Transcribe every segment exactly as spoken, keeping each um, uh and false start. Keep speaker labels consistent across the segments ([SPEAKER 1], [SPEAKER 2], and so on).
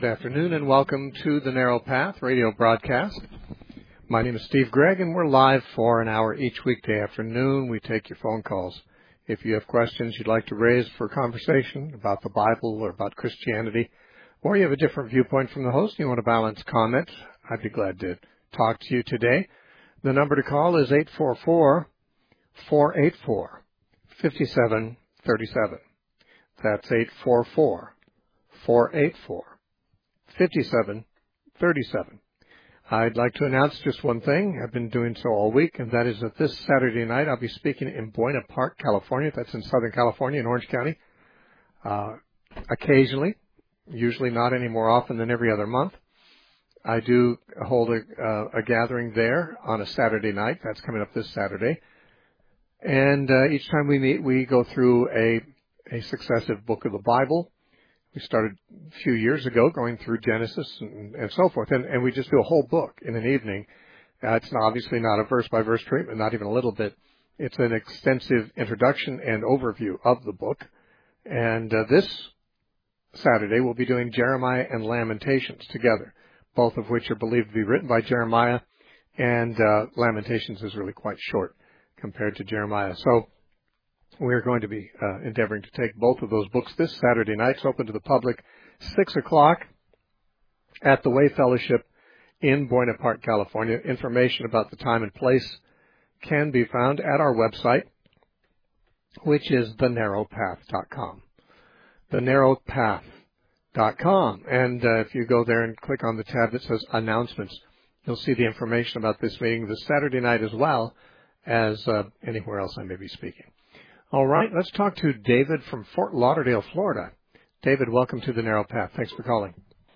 [SPEAKER 1] good afternoon, and welcome to the Narrow Path radio broadcast. My name is Steve Gregg, and we're live for an hour each weekday afternoon. We take your phone calls. If you have questions you'd like to raise for conversation about the Bible or about Christianity, or you have a different viewpoint from the host and you want a balanced comment, I'd be glad to talk to you today. The number to call is eight four four, four eight four, five seven three seven. That's eight four four, four eight four, five seven three seven. I'd like to announce just one thing. I've been doing so all week, and that is that this Saturday night I'll be speaking in Buena Park, California. That's in Southern California in Orange County. Uh, occasionally, usually not any more often than every other month, I do hold a, uh, a gathering there on a Saturday night. That's coming up this Saturday. And uh, each time we meet, we go through a, a successive book of the Bible. We started a few years ago going through Genesis and, and so forth, and, and we just do a whole book in an evening. Uh, it's not, obviously not a verse-by-verse treatment, not even a little bit. It's an extensive introduction and overview of the book. And uh, this Saturday we'll be doing Jeremiah and Lamentations together, both of which are believed to be written by Jeremiah, and uh, Lamentations is really quite short compared to Jeremiah. So we're going to be uh, endeavoring to take both of those books this Saturday night. It's open to the public, six o'clock at the Way Fellowship in Buena Park, California. Information about the time and place can be found at our website, which is the narrow path dot com. the narrow path dot com. And uh, if you go there and click on the tab that says Announcements, you'll see the information about this meeting this Saturday night as well as uh, anywhere else I may be speaking. All right, let's talk to David from Fort Lauderdale, Florida. David, welcome to the Narrow Path. Thanks for calling.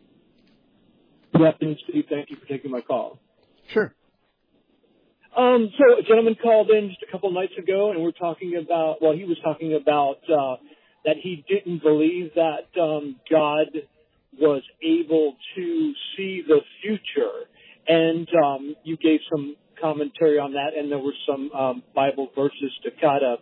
[SPEAKER 2] Good afternoon, Steve. Thank you for taking my call.
[SPEAKER 1] Sure.
[SPEAKER 2] Um, so a gentleman called in just a couple nights ago, and we're talking about, well, he was talking about uh, that he didn't believe that um, God was able to see the future. And um, you gave some commentary on that, and there were some um, Bible verses to kind of,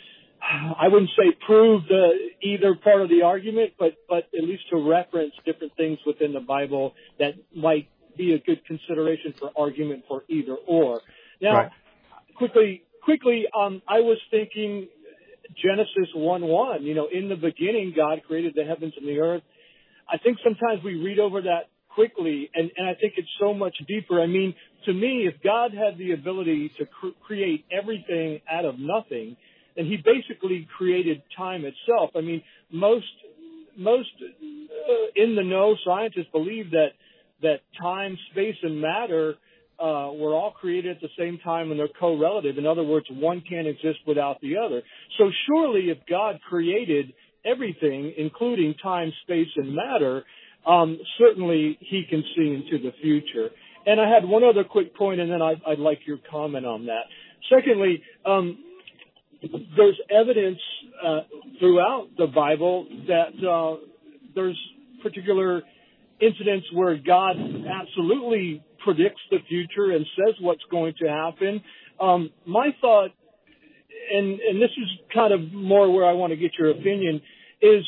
[SPEAKER 2] I wouldn't say prove the, either part of the argument, but, but at least to reference different things within the Bible that might be a good consideration for argument for either or. Now,
[SPEAKER 1] right.
[SPEAKER 2] quickly, quickly, um, I was thinking Genesis one one, you know, in the beginning God created the heavens and the earth. I think sometimes we read over that quickly, and, and I think it's so much deeper. I mean, to me, if God had the ability to cr- create everything out of nothing, and he basically created time itself. I mean, most most uh, in the know scientists believe that that time, space, and matter uh, were all created at the same time, and they're correlative. In other words, one can't exist without the other. So surely, if God created everything, including time, space, and matter, um, certainly he can see into the future. And I had one other quick point, and then I'd, I'd like your comment on that. Secondly, um, there's evidence uh, throughout the Bible that uh, there's particular incidents where God absolutely predicts the future and says what's going to happen. Um, my thought, and, and this is kind of more where I want to get your opinion, is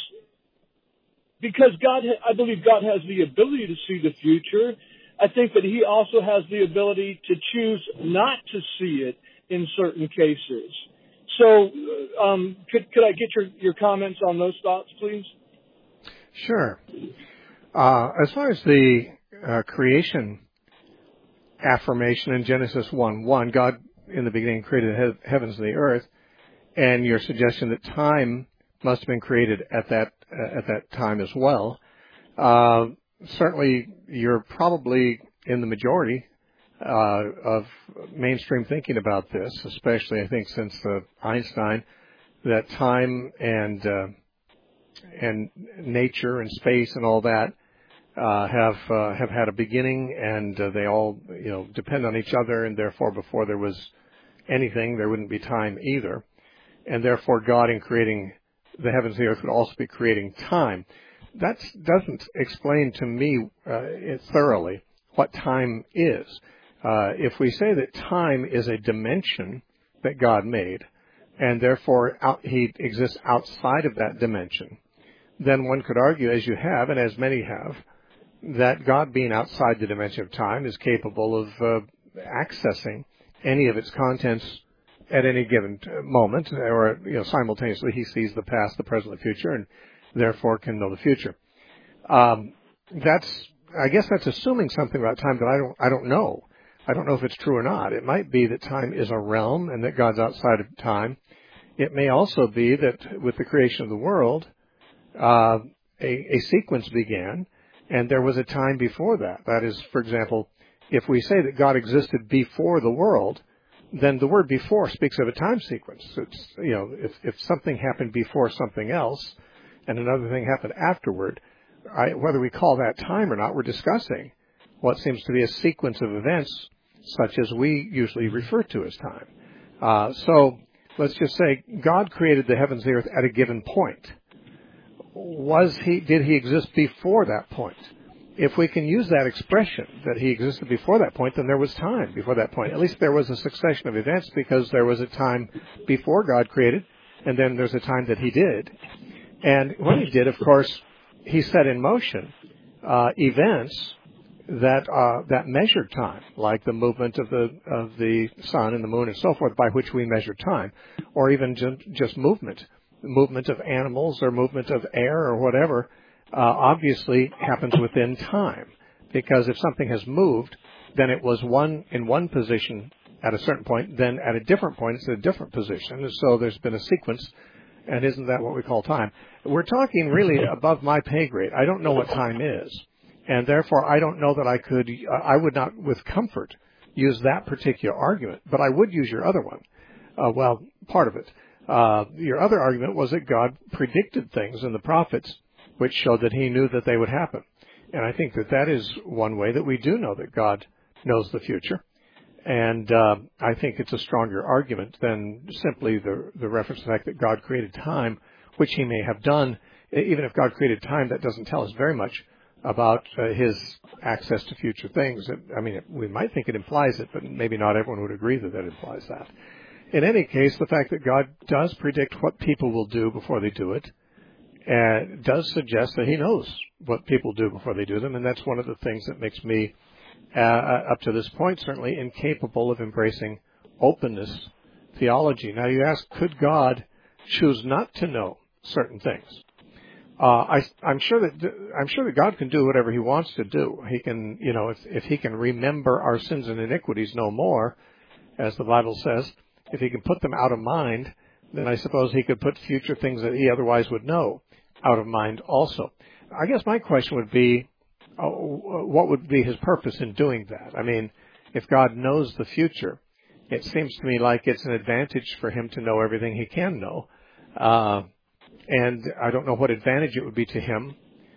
[SPEAKER 2] because God, I believe God has the ability to see the future, I think that he also has the ability to choose not to see it in certain cases. So, um, could could I get your, your comments on those thoughts, please?
[SPEAKER 1] Sure. Uh, as far as the uh, creation affirmation in Genesis one one, God in the beginning created the he- heavens and the earth, and your suggestion that time must have been created at that uh, at that time as well. Uh, certainly, you're probably in the majority Uh, of mainstream thinking about this, especially I think since uh, Einstein, that time and uh, and nature and space and all that uh, have uh, have had a beginning, and uh, they all you know depend on each other, and therefore before there was anything, there wouldn't be time either, and therefore God in creating the heavens and the earth would also be creating time. That doesn't explain to me uh, thoroughly what time is. Uh, if we say that time is a dimension that God made, and therefore out, he exists outside of that dimension, then one could argue, as you have, and as many have, that God, being outside the dimension of time, is capable of uh, accessing any of its contents at any given moment, or you know, simultaneously he sees the past, the present, the future, and therefore can know the future. Um, that's, I guess, that's assuming something about time that I don't, I don't know. I don't know if it's true or not. It might be that time is a realm and that God's outside of time. It may also be that with the creation of the world, uh, a, a sequence began, and there was a time before that. That is, for example, if we say that God existed before the world, then the word before speaks of a time sequence. It's, you know, if, if something happened before something else and another thing happened afterward, I, whether we call that time or not, we're discussing what seems to be a sequence of events such as we usually refer to as time. Uh, so let's just say God created the heavens and the earth at a given point. Was he, did he exist before that point? If we can use that expression that he existed before that point, then there was time before that point. At least there was a succession of events, because there was a time before God created, and then there's a time that he did. And when he did, of course, he set in motion uh, events that uh, that measured time, like the movement of the of the sun and the moon and so forth, by which we measure time, or even just, just movement, movement of animals or movement of air or whatever. Uh, obviously happens within time, because if something has moved, then it was one in one position at a certain point, then at a different point it's in a different position, and so there's been a sequence, and isn't that what we call time? We're talking really above my pay grade. I don't know what time is, and therefore I don't know that I could, I would not with comfort use that particular argument, but I would use your other one. Uh, well, part of it. Uh, your other argument was that God predicted things in the prophets which showed that he knew that they would happen. And I think that that is one way that we do know that God knows the future. And uh, I think it's a stronger argument than simply the, the reference to the fact that God created time, which he may have done. Even if God created time, that doesn't tell us very much about uh, his access to future things. I mean, we might think it implies it, but maybe not everyone would agree that that implies that. In any case, the fact that God does predict what people will do before they do it, Uh, does suggest that he knows what people do before they do them, and that's one of the things that makes me, uh, up to this point, certainly incapable of embracing openness theology. Now, you ask, could God choose not to know certain things? Uh, I, I'm sure that I'm sure that God can do whatever he wants to do. He can, you know, if, if he can remember our sins and iniquities no more, as the Bible says, if he can put them out of mind, then I suppose he could put future things that he otherwise would know out of mind also. I guess my question would be, uh, what would be his purpose in doing that? I mean, if God knows the future, it seems to me like it's an advantage for him to know everything he can know. Uh, and I don't know what advantage it would be to him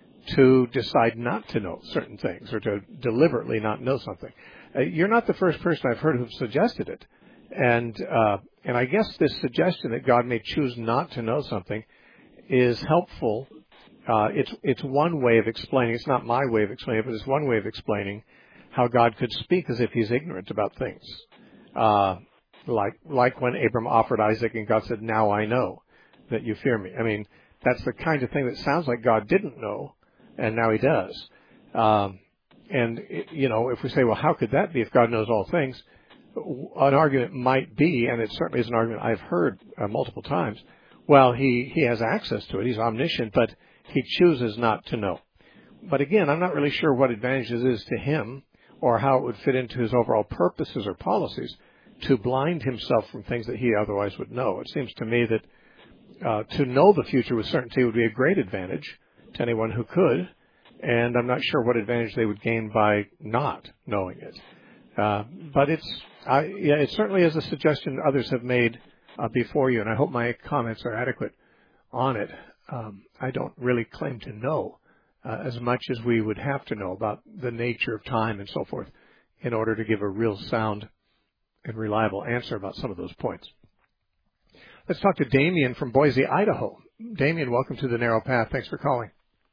[SPEAKER 1] to decide not to know certain things, or to deliberately not know something. Uh, you're not the first person I've heard who suggested it. And uh, and I guess this suggestion that God may choose not to know something is helpful. Uh, it's it's one way of explaining. It's not my way of explaining it, but it's one way of explaining how God could speak as if he's ignorant about things. Uh, like like when Abram offered Isaac and God said, "Now I know that you fear me." I mean, that's the kind of thing that sounds like God didn't know, and now he does. Um, and, it, you know, if we say, well, how could that be if God knows all things? An argument might be, and it certainly is an argument I've heard uh, multiple times, well, he, he has access to it. He's omniscient, but he chooses not to know. But again, I'm not really sure what advantage it is to him, or how it would fit into his overall purposes or policies to blind himself from things that he otherwise would know. It seems to me that uh, to know the future with certainty would be a great advantage to anyone who could, and I'm not sure what advantage they would gain by not knowing it. Uh, but it's, I, yeah, it certainly is a suggestion others have made uh, before you, and I hope my comments are adequate on it. Um, I don't really claim to know uh, as much as we would have to know about the nature of time and so forth in order to give a real sound and reliable answer about some of those points. Let's talk to Damien from Boise, Idaho. Damien, welcome to the Narrow Path. Thanks for calling.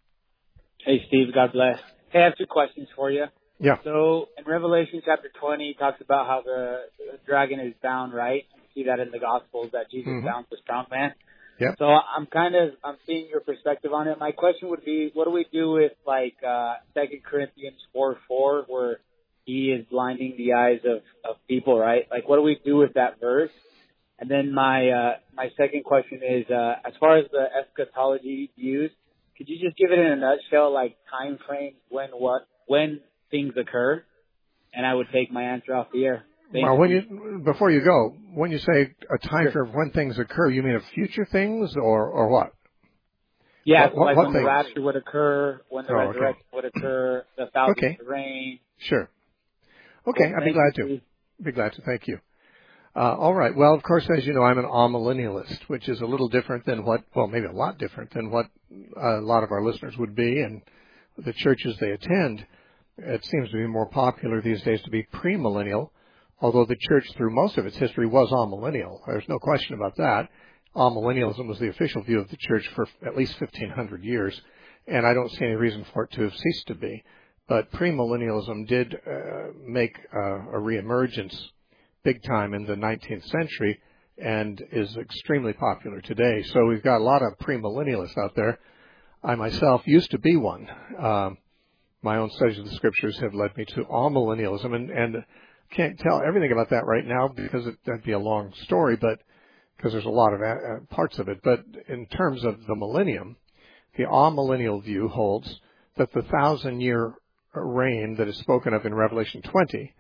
[SPEAKER 3] Hey, Steve. God bless. Hey, I have two questions for you.
[SPEAKER 1] Yeah.
[SPEAKER 3] So in Revelation chapter twenty, it talks about how the, the dragon is bound, right? You see that in the Gospels, that Jesus
[SPEAKER 1] mm-hmm.
[SPEAKER 3] bound the strong man.
[SPEAKER 1] Yep.
[SPEAKER 3] So I'm kind of, I'm seeing your perspective on it. My question would be, what do we do with like, uh, Second Corinthians four four, where he is blinding the eyes of, of people, right? Like, what do we do with that verse? And then my, uh, my second question is, uh, as far as the eschatology views, could you just give it in a nutshell, like time frames, when what, when things occur? And I would take my answer off the air. Thank
[SPEAKER 1] well,
[SPEAKER 3] you.
[SPEAKER 1] when you, before you go, when you say a time
[SPEAKER 3] Sure.
[SPEAKER 1] frame of when things occur, you mean of future things or, or what?
[SPEAKER 3] Yeah,
[SPEAKER 1] What- what-
[SPEAKER 3] like
[SPEAKER 1] what
[SPEAKER 3] when
[SPEAKER 1] things?
[SPEAKER 3] the rapture would occur, when the
[SPEAKER 1] Oh, okay.
[SPEAKER 3] resurrection would occur, the thousand
[SPEAKER 1] Okay.
[SPEAKER 3] years reign.
[SPEAKER 1] Sure. Okay,
[SPEAKER 3] Cool.
[SPEAKER 1] I'd be
[SPEAKER 3] Thank
[SPEAKER 1] glad
[SPEAKER 3] you,
[SPEAKER 1] to.
[SPEAKER 3] Steve.
[SPEAKER 1] Be glad to. Thank you. Uh, all right. Well, of course, as you know, I'm an amillennialist, which is a little different than what, well, maybe a lot different than what a lot of our listeners would be and the churches they attend. It seems to be more popular these days to be premillennial, although the church through most of its history was amillennial. There's no question about that. Amillennialism was the official view of the church for at least fifteen hundred years, and I don't see any reason for it to have ceased to be. But premillennialism did uh, make uh, a reemergence big time in the nineteenth century and is extremely popular today. So we've got a lot of premillennialists out there. I myself used to be one. Um, my own studies of the scriptures have led me to amillennialism, and, and can't tell everything about that right now because it, that'd be a long story, but because there's a lot of uh, parts of it. But in terms of the millennium, the amillennial view holds that the thousand-year reign that is spoken of in Revelation twenty,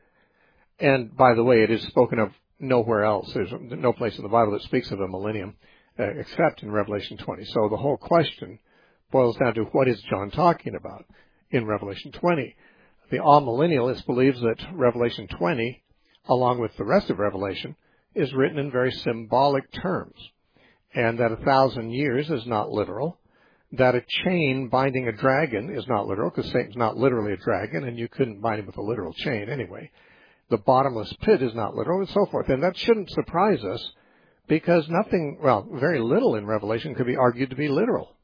[SPEAKER 1] and by the way, it is spoken of nowhere else. There's no place in the Bible that speaks of a millennium uh, except in Revelation twenty. So the whole question boils down to what is John talking about in Revelation twenty. The amillennialist believes that Revelation twenty, along with the rest of Revelation, is written in very symbolic terms, and that a thousand years is not literal, that a chain binding a dragon is not literal, because Satan's not literally a dragon, and you couldn't bind him with a literal chain anyway. The bottomless pit is not literal, and so forth. And that shouldn't surprise us, because nothing, well, very little in Revelation could be argued to be literal.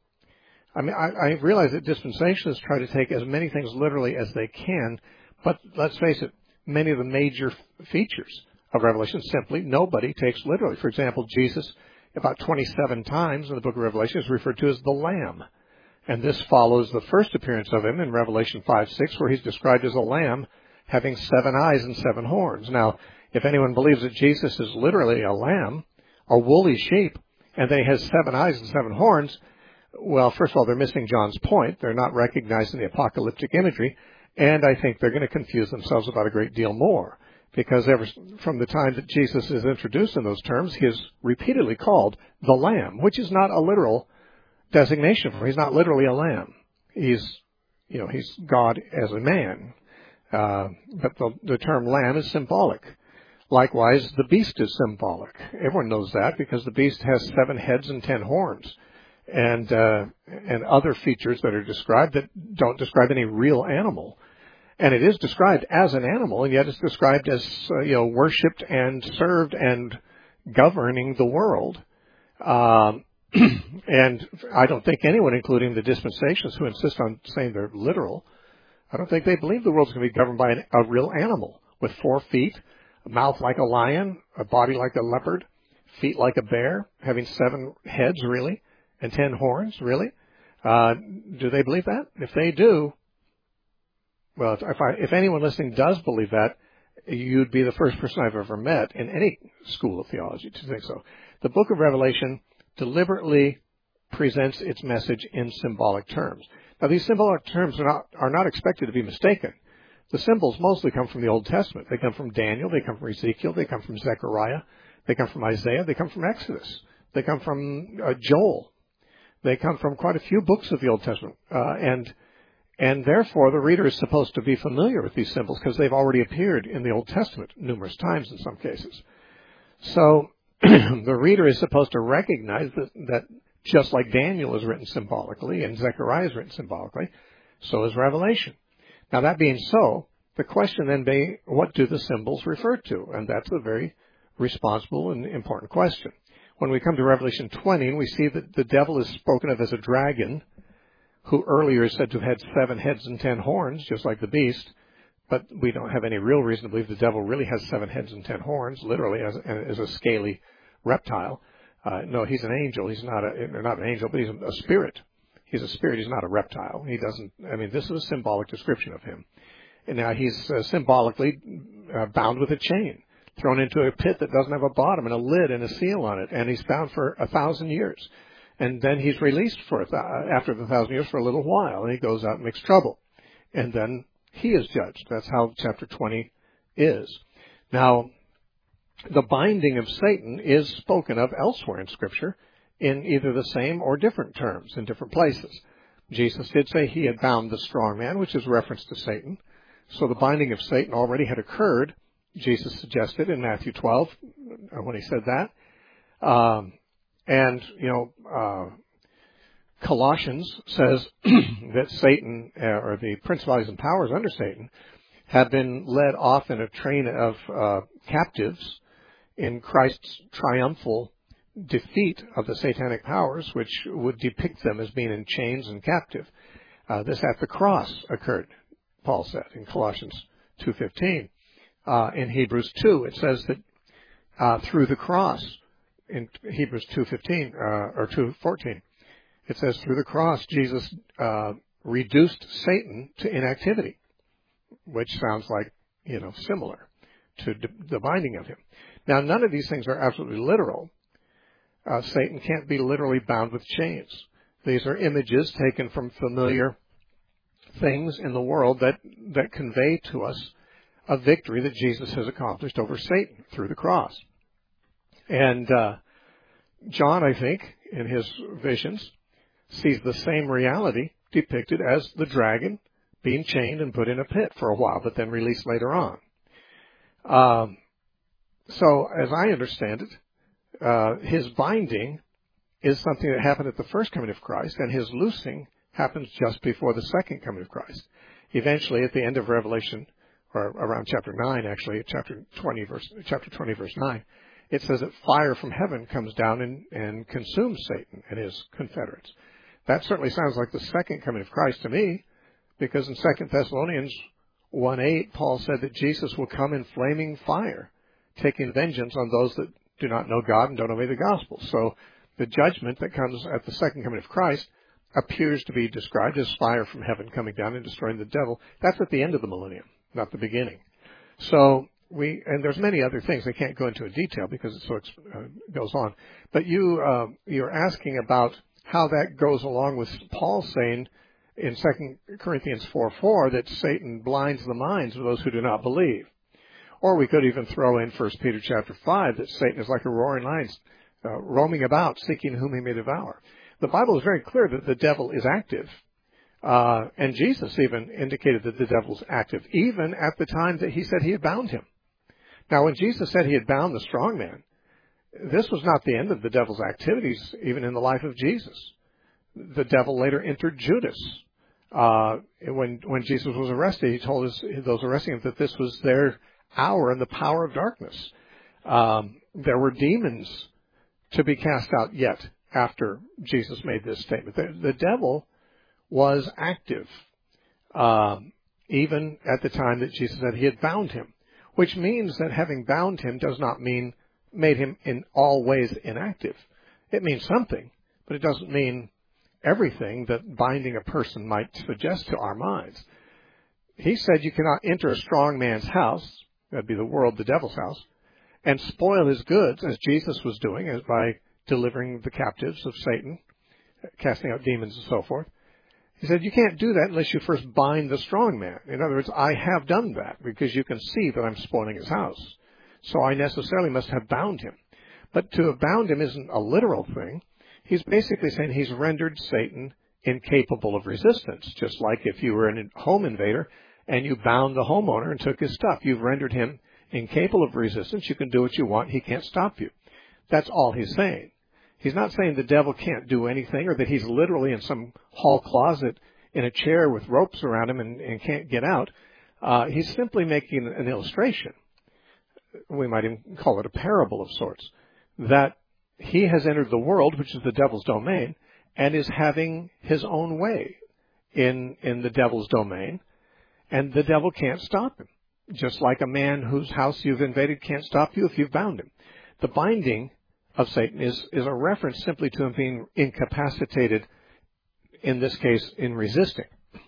[SPEAKER 1] I mean, I, I realize that dispensationalists try to take as many things literally as they can, but let's face it, many of the major f- features of Revelation simply nobody takes literally. For example, Jesus, about twenty-seven times in the book of Revelation, is referred to as the Lamb. And this follows the first appearance of him in Revelation five six, where he's described as a lamb having seven eyes and seven horns. Now, if anyone believes that Jesus is literally a lamb, a woolly sheep, and that he has seven eyes and seven horns, well, first of all, they're missing John's point. They're not recognizing the apocalyptic imagery, and I think they're going to confuse themselves about a great deal more, because ever from the time that Jesus is introduced in those terms, he is repeatedly called the Lamb, which is not a literal designation for him. He's not literally a lamb. He's, you know, he's God as a man. Uh, but the, the term lamb is symbolic. Likewise, the beast is symbolic. Everyone knows that because the beast has seven heads and ten horns, and uh, and other features that are described that don't describe any real animal. And it is described as an animal, and yet it's described as uh, you know worshipped and served and governing the world. Um, and I don't think anyone, including the dispensationalists who insist on saying they're literal, I don't think they believe the world's going to be governed by an, a real animal with four feet, a mouth like a lion, a body like a leopard, feet like a bear, having seven heads, really, and ten horns, really. Uh, do they believe that? If they do, well, if, I, if anyone listening does believe that, you'd be the first person I've ever met in any school of theology to think so. The book of Revelation deliberately presents its message in symbolic terms. Now, these symbolic terms are not, are not expected to be mistaken. The symbols mostly come from the Old Testament. They come from Daniel, they come from Ezekiel, they come from Zechariah, they come from Isaiah, they come from Exodus, they come from uh, Joel. They come from quite a few books of the Old Testament. Uh, and and therefore, the reader is supposed to be familiar with these symbols because they've already appeared in the Old Testament numerous times in some cases. So the reader is supposed to recognize that, that just like Daniel is written symbolically and Zechariah is written symbolically, so is Revelation. Now, that being so, the question then be, what do the symbols refer to? And that's a very responsible and important question. When we come to Revelation twenty, and we see that the devil is spoken of as a dragon, who earlier is said to have had seven heads and ten horns, just like the beast, but we don't have any real reason to believe the devil really has seven heads and ten horns, literally, as, as a scaly reptile. Uh, no, he's an angel. He's not a, not an angel, but he's a, a spirit. He's a spirit. He's not a reptile. He doesn't, I mean, this is a symbolic description of him. And now he's uh, symbolically uh, bound with a chain, thrown into a pit that doesn't have a bottom and a lid and a seal on it, and he's bound for a thousand years. And then he's released for a th- after the thousand years for a little while, and he goes out and makes trouble. And then he is judged. That's how chapter twenty is. Now, the binding of Satan is spoken of elsewhere in Scripture in either the same or different terms in different places. Jesus did say he had bound the strong man, which is reference to Satan. So the binding of Satan already had occurred, Jesus suggested in Matthew twelve when he said that. Um, and, you know, uh, Colossians says that Satan, uh, or the principalities and powers under Satan, have been led off in a train of uh, captives in Christ's triumphal defeat of the satanic powers, which would depict them as being in chains and captive. Uh, this at the cross occurred, Paul said in Colossians two fifteen. Uh, in Hebrews two, it says that uh, through the cross, in Hebrews two fifteen uh, or two fourteen, it says through the cross Jesus uh, reduced Satan to inactivity, which sounds like, you know, similar to the binding of him. Now, none of these things are absolutely literal. Uh, Satan can't be literally bound with chains. These are images taken from familiar things in the world that, that convey to us a victory that Jesus has accomplished over Satan through the cross. And uh, John, I think, in his visions, sees the same reality depicted as the dragon being chained and put in a pit for a while, but then released later on. Um, so, as I understand it, uh, his binding is something that happened at the first coming of Christ, and his loosing happens just before the second coming of Christ. Eventually, at the end of Revelation, or around chapter nine, actually, chapter twenty, verse chapter twenty, verse nine, it says that fire from heaven comes down and, and consumes Satan and his confederates. That certainly sounds like the second coming of Christ to me, because in Second Thessalonians one eight, Paul said that Jesus will come in flaming fire, taking vengeance on those that do not know God and don't obey the gospel. So the judgment that comes at the second coming of Christ appears to be described as fire from heaven coming down and destroying the devil. That's at the end of the millennium, not the beginning. So we, and there's many other things I can't go into in detail because it so uh, goes on. But you, uh, you're asking about how that goes along with Paul saying in Second Corinthians four four that Satan blinds the minds of those who do not believe. Or we could even throw in First Peter chapter five that Satan is like a roaring lion, uh, roaming about, seeking whom he may devour. The Bible is very clear that the devil is active. Uh, and Jesus even indicated that the devil is active, even at the time that he said he had bound him. Now, when Jesus said he had bound the strong man, this was not the end of the devil's activities, even in the life of Jesus. The devil later entered Judas. Uh, when, when Jesus was arrested, he told his, those arresting him that this was their hour and the power of darkness. Um, there were demons to be cast out yet after Jesus made this statement. The, the devil was active, um, even at the time that Jesus said he had bound him, which means that having bound him does not mean made him in all ways inactive. It means something, but it doesn't mean everything that binding a person might suggest to our minds. He said you cannot enter a strong man's house, that'd be the world, the devil's house, and spoil his goods, as Jesus was doing, as by delivering the captives of Satan, casting out demons and so forth. He said, you can't do that unless you first bind the strong man. In other words, I have done that because you can see that I'm spoiling his house. So I necessarily must have bound him. But to have bound him isn't a literal thing. He's basically saying he's rendered Satan incapable of resistance, just like if you were a home invader and you bound the homeowner and took his stuff. You've rendered him incapable of resistance. You can do what you want. He can't stop you. That's all he's saying. He's not saying the devil can't do anything or that he's literally in some hall closet in a chair with ropes around him and, and can't get out. Uh, he's simply making an illustration. We might even call it a parable of sorts, that he has entered the world, which is the devil's domain, and is having his own way in, in the devil's domain, and the devil can't stop him. Just like a man whose house you've invaded can't stop you if you've bound him. The binding of Satan is, is a reference simply to him being incapacitated, in this case, in resisting.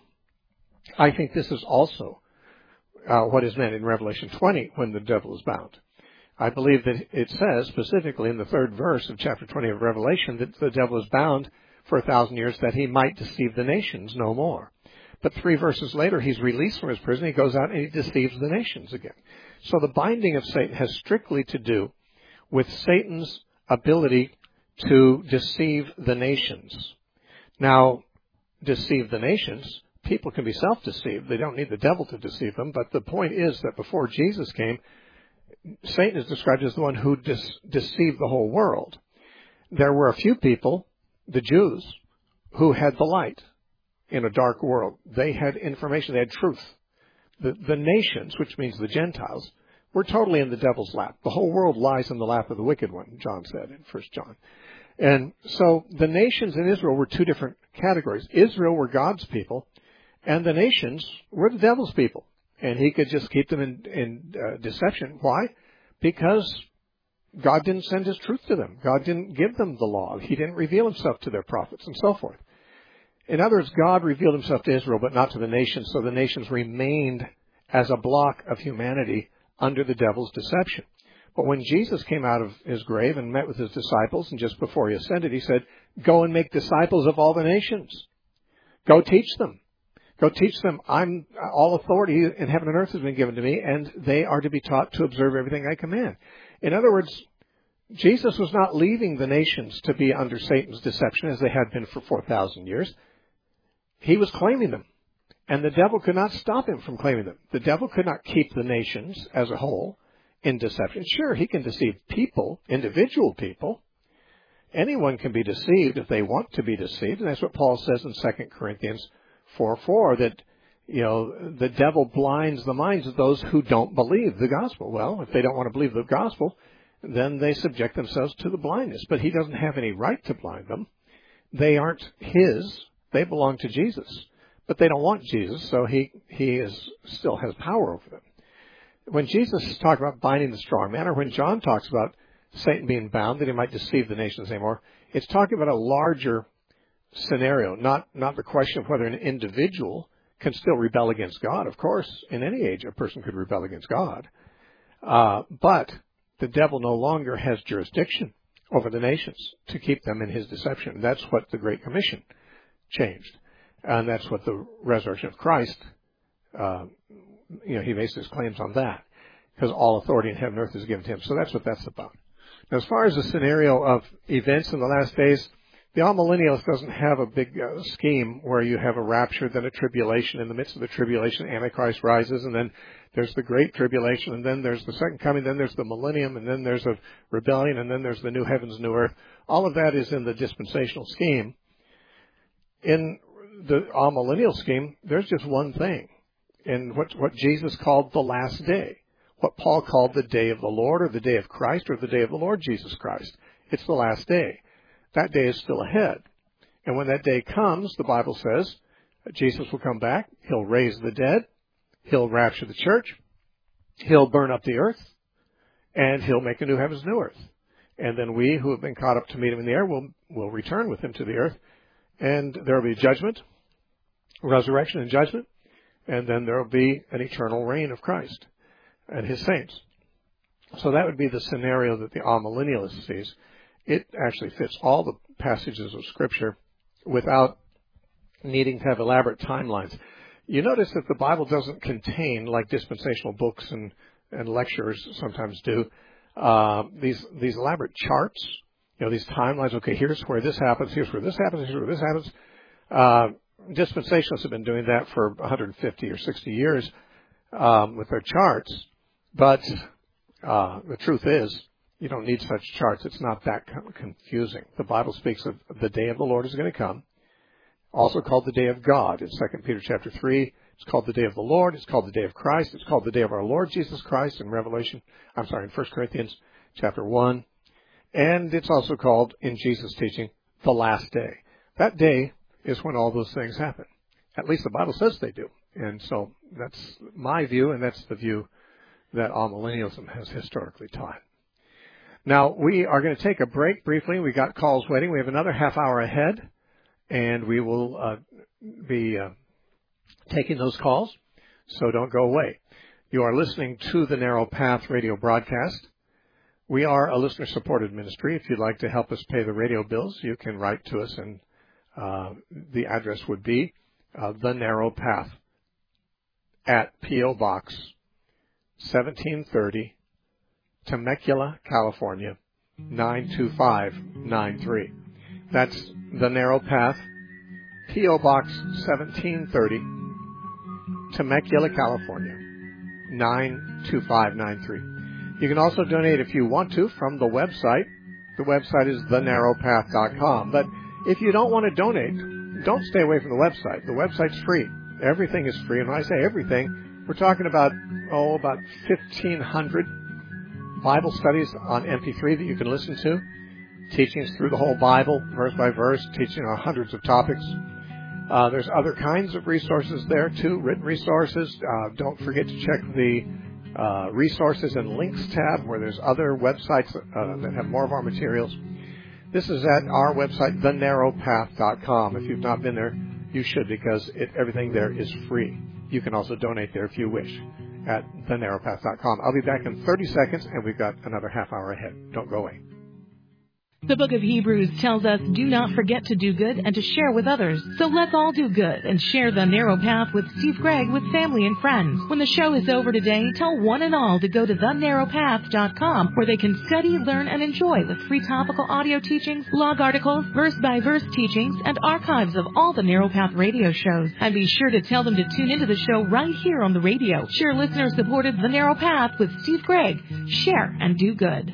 [SPEAKER 1] I think this is also uh, what is meant in Revelation twenty when the devil is bound. I believe that it says specifically in the third verse of chapter twenty of Revelation that the devil is bound for a thousand years that he might deceive the nations no more. But three verses later, he's released from his prison. He goes out and he deceives the nations again. So the binding of Satan has strictly to do with Satan's ability to deceive the nations. Now, deceive the nations, people can be self-deceived. They don't need the devil to deceive them. But the point is that before Jesus came, Satan is described as the one who de- deceived the whole world. There were a few people, the Jews, who had the light in a dark world. They had information. They had truth. The, the nations, which means the Gentiles, were totally in the devil's lap. The whole world lies in the lap of the wicked one, John said in First John. And so the nations in Israel were two different categories. Israel were God's people, and the nations were the devil's people. And he could just keep them in, in uh, deception. Why? Because God didn't send his truth to them. God didn't give them the law. He didn't reveal himself to their prophets and so forth. In other words, God revealed himself to Israel, but not to the nations. So the nations remained as a block of humanity under the devil's deception. But when Jesus came out of his grave and met with his disciples, and just before he ascended, he said, go and make disciples of all the nations. Go teach them. Go teach them. I'm all authority in heaven and earth has been given to me, and they are to be taught to observe everything I command. In other words, Jesus was not leaving the nations to be under Satan's deception as they had been for four thousand years. He was claiming them, and the devil could not stop him from claiming them. The devil could not keep the nations as a whole in deception. Sure, he can deceive people, individual people. Anyone can be deceived if they want to be deceived, and that's what Paul says in Second Corinthians four four, that, you know, the devil blinds the minds of those who don't believe the gospel. Well, if they don't want to believe the gospel, then they subject themselves to the blindness. But he doesn't have any right to blind them. They aren't his. They belong to Jesus. But they don't want Jesus, so he, he is, still has power over them. When Jesus talked about binding the strong man, or when John talks about Satan being bound, that he might deceive the nations anymore, it's talking about a larger scenario, not, not the question of whether an individual can still rebel against God. Of course, in any age, a person could rebel against God. Uh, but the devil no longer has jurisdiction over the nations to keep them in his deception. That's what the Great Commission changed. And that's what the resurrection of Christ, uh, you know, he makes his claims on that, because all authority in heaven and earth is given to him. So that's what that's about. Now, as far as the scenario of events in the last days, the amillennialist doesn't have a big uh, scheme where you have a rapture, then a tribulation. In the midst of the tribulation, Antichrist rises, and then there's the Great Tribulation, and then there's the Second Coming, then there's the Millennium, and then there's a rebellion, and then there's the new heavens, new earth. All of that is in the dispensational scheme. In the amillennial scheme, there's just one thing, in what, what Jesus called the last day, what Paul called the day of the Lord, or the day of Christ, or the day of the Lord Jesus Christ. It's the last day. That day is still ahead. And when that day comes, the Bible says, Jesus will come back, he'll raise the dead, he'll rapture the church, he'll burn up the earth, and he'll make a new heavens, new earth. And then we who have been caught up to meet him in the air will, will return with him to the earth, and there will be judgment, resurrection and judgment, and then there will be an eternal reign of Christ and his saints. So that would be the scenario that the amillennialist sees. It actually fits all the passages of Scripture without needing to have elaborate timelines. You notice that the Bible doesn't contain, like dispensational books and, and lectures sometimes do, uh, these these elaborate charts, you know, these timelines. Okay, here's where this happens, here's where this happens, here's where this happens. Uh, dispensationalists have been doing that for one hundred fifty or sixty years um, with their charts, but uh, the truth is, you don't need such charts. It's not that confusing. The Bible speaks of the day of the Lord is going to come, also called the day of God in Second Peter chapter three. It's called the day of the Lord. It's called the day of Christ. It's called the day of our Lord Jesus Christ in Revelation. I'm sorry, in First Corinthians chapter one. And it's also called, in Jesus' teaching, the last day. That day is when all those things happen. At least the Bible says they do. And so that's my view, and that's the view that amillennialism has historically taught. Now, we are going to take a break briefly. We got calls waiting. We have another half hour ahead, and we will uh, be uh, taking those calls, so don't go away. You are listening to the Narrow Path radio broadcast. We are a listener-supported ministry. If you'd like to help us pay the radio bills, you can write to us, and uh, the address would be uh, The Narrow Path at P O. Box seventeen thirty, Temecula, California, nine two five nine three. That's The Narrow Path, P O. Box seventeen thirty, Temecula, California, nine two five nine three. You can also donate if you want to from the website. The website is the narrow path dot com. But if you don't want to donate, don't stay away from the website. The website's free. Everything is free. And when I say everything, we're talking about, oh, about fifteen hundred Bible studies on M P three that you can listen to, teachings through the whole Bible, verse by verse, teaching on hundreds of topics. Uh, there's other kinds of resources there, too, written resources. Uh, don't forget to check the uh, resources and links tab where there's other websites uh, that have more of our materials. This is at our website, the narrow path dot com. If you've not been there, you should, because it, everything there is free. You can also donate there if you wish at the narrow path dot com. I'll be back in thirty seconds, and we've got another half hour ahead. Don't go away.
[SPEAKER 4] The book of Hebrews tells us, do not forget to do good and to share with others. So let's all do good and share the narrow path with Steve Gregg with family and friends. When the show is over today, tell one and all to go to the narrow path dot com, where they can study, learn, and enjoy with free topical audio teachings, blog articles, verse-by-verse teachings, and archives of all the Narrow Path radio shows. And be sure to tell them to tune into the show right here on the radio. Share listener-supported The Narrow Path with Steve Gregg. Share and do good.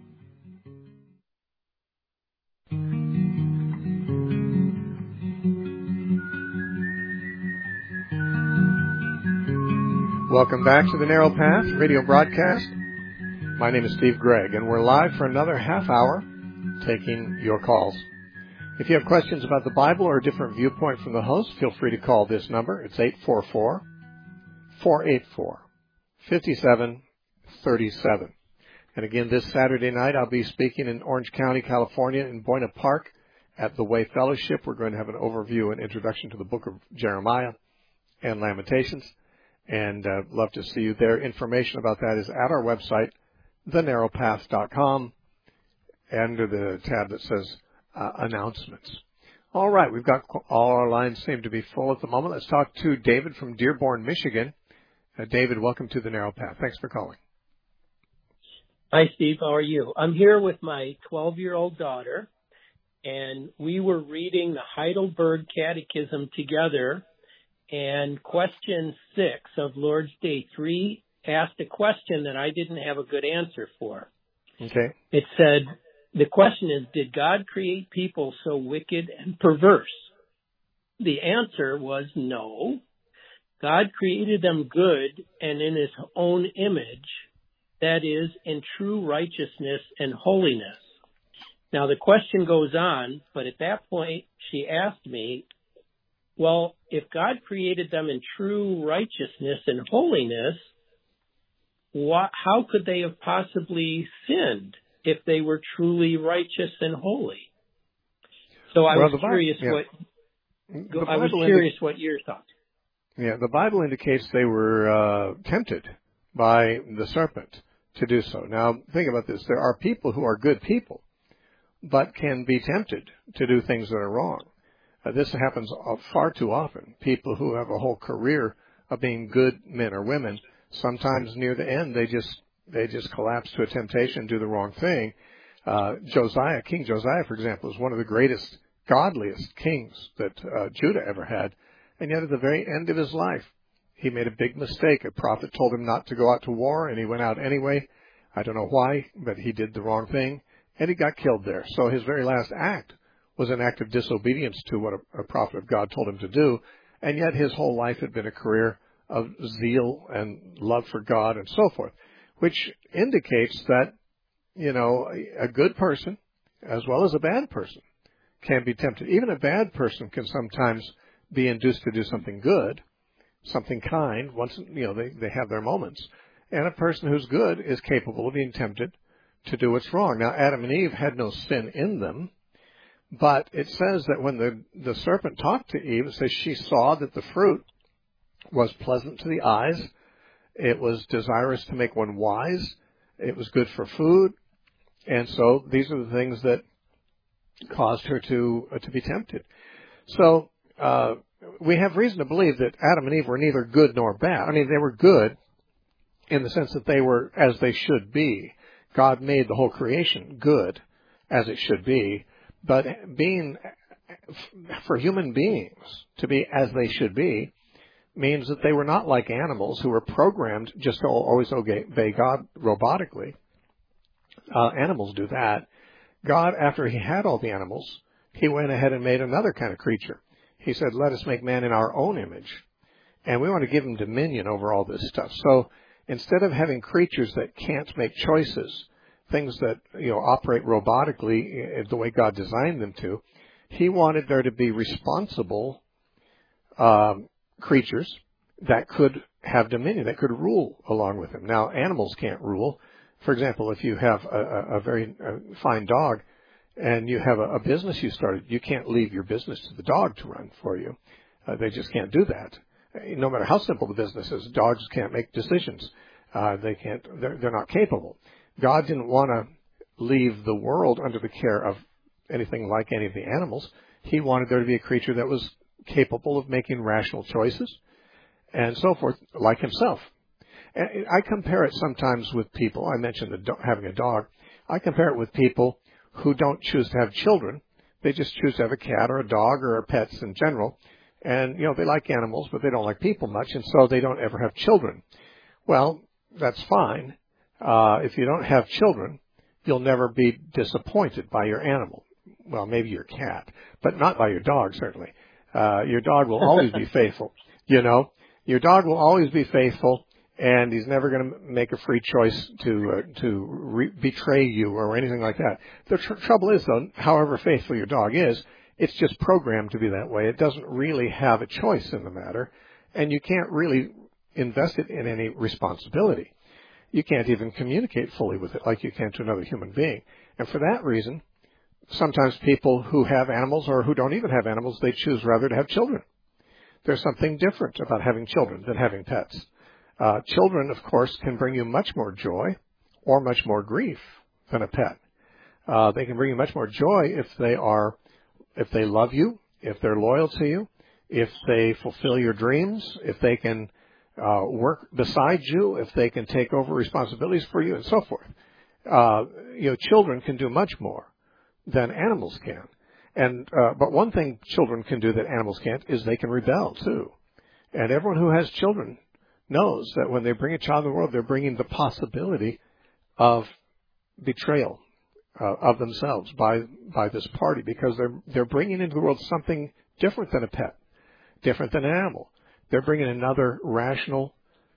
[SPEAKER 1] Welcome back to the Narrow Path radio broadcast. My name is Steve Gregg, and we're live for another half hour taking your calls. If you have questions about the Bible or a different viewpoint from the host, feel free to call this number. It's eight four four, four eight four, five seven three seven. And again, this Saturday night, I'll be speaking in Orange County, California, in Buena Park at the Way Fellowship. We're going to have an overview and introduction to the book of Jeremiah and Lamentations. And uh, love to see you there. Information about that is at our website, the narrow path dot com, under the tab that says uh, announcements. All right, we've got all our lines seem to be full at the moment. Let's talk to David from Dearborn, Michigan. Uh, David, welcome to the Narrow Path. Thanks for calling.
[SPEAKER 5] Hi, Steve. How are you? I'm here with my twelve-year-old daughter, and we were reading the Heidelberg Catechism together. And question six of Lord's Day three asked a question that I didn't have a good answer for.
[SPEAKER 1] Okay.
[SPEAKER 5] It said, the question is, did God create people so wicked and perverse? The answer was no. God created them good and in his own image, that is, in true righteousness and holiness. Now, the question goes on, but at that point, she asked me, well, if God created them in true righteousness and holiness, what, how could they have possibly sinned if they were truly righteous and holy? So I
[SPEAKER 1] well,
[SPEAKER 5] was
[SPEAKER 1] Bible,
[SPEAKER 5] curious
[SPEAKER 1] yeah.
[SPEAKER 5] what
[SPEAKER 1] the
[SPEAKER 5] I was
[SPEAKER 1] Bible
[SPEAKER 5] curious
[SPEAKER 1] indi-
[SPEAKER 5] what your thoughts.
[SPEAKER 1] Yeah, the Bible indicates they were uh, tempted by the serpent to do so. Now, think about this. There are people who are good people, but can be tempted to do things that are wrong. Uh, this happens uh, far too often. People who have a whole career of being good men or women, sometimes near the end they just they just collapse to a temptation, do the wrong thing. Uh, Josiah, King Josiah, for example, is one of the greatest, godliest kings that uh, Judah ever had, and yet at the very end of his life, he made a big mistake. A prophet told him not to go out to war, and he went out anyway. I don't know why, but he did the wrong thing, and he got killed there. So his very last act was an act of disobedience to what a, a prophet of God told him to do, and yet his whole life had been a career of zeal and love for God and so forth, which indicates that, you know, a, a good person as well as a bad person can be tempted. Even a bad person can sometimes be induced to do something good, something kind, once, you know, they, they have their moments. And a person who's good is capable of being tempted to do what's wrong. Now, Adam and Eve had no sin in them, but it says that when the, the serpent talked to Eve, it says she saw that the fruit was pleasant to the eyes, it was desirous to make one wise, it was good for food, and so these are the things that caused her to uh, to be tempted. So uh, we have reason to believe that Adam and Eve were neither good nor bad. I mean, they were good in the sense that they were as they should be. God made the whole creation good as it should be, but being for human beings to be as they should be means that they were not like animals who were programmed just to always obey God robotically. Uh, animals do that. God, after he had all the animals, he went ahead and made another kind of creature. He said, let us make man in our own image. And we want to give him dominion over all this stuff. So instead of having creatures that can't make choices, things that, you know, operate robotically the way God designed them to, he wanted there to be responsible um, creatures that could have dominion, that could rule along with him. Now, animals can't rule. For example, if you have a, a, a very a fine dog and you have a, a business you started, you can't leave your business to the dog to run for you. Uh, they just can't do that. No matter how simple the business is, dogs can't make decisions. Uh, they can't. They're, they're not capable. God didn't want to leave the world under the care of anything like any of the animals. He wanted there to be a creature that was capable of making rational choices and so forth, like himself. And I compare it sometimes with people. I mentioned the do- having a dog. I compare it with people who don't choose to have children. They just choose to have a cat or a dog or pets in general. And, you know, they like animals, but they don't like people much, and so they don't ever have children. Well, that's fine. Uh, if you don't have children, you'll never be disappointed by your animal. Well, maybe your cat, but not by your dog, certainly. Uh, your dog will always be faithful. You know, your dog will always be faithful, and he's never going to make a free choice to uh, to re- betray you or anything like that. The tr- trouble is, though, however faithful your dog is, it's just programmed to be that way. It doesn't really have a choice in the matter, and you can't really invest it in any responsibility. You can't even communicate fully with it like you can to another human being. And for that reason, sometimes people who have animals or who don't even have animals, they choose rather to have children. There's something different about having children than having pets. Uh, children, of course, can bring you much more joy or much more grief than a pet. Uh, they can bring you much more joy if they are, if they love you, if they're loyal to you, if they fulfill your dreams, if they can uh, work beside you, if they can take over responsibilities for you, and so forth. Uh, you know, children can do much more than animals can. And uh, but one thing children can do that animals can't is they can rebel too. And everyone who has children knows that when they bring a child in the world, they're bringing the possibility of betrayal uh, of themselves by by this party, because they're they're bringing into the world something different than a pet, different than an animal. They're bringing another rational